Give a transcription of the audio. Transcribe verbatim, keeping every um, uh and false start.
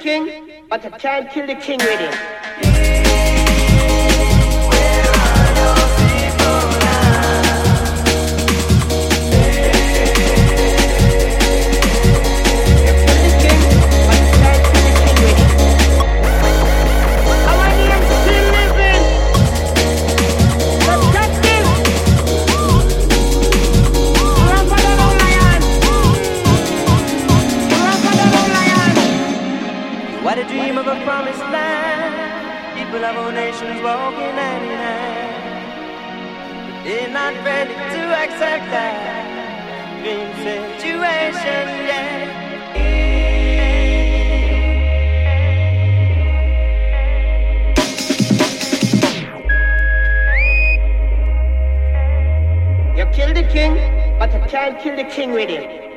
king, but you can't kill the king with him. What a dream of a promised land. People of all nations walking hand in hand. But they're not ready to accept that dream situation yet. You kill the king, but you can't kill the king with him.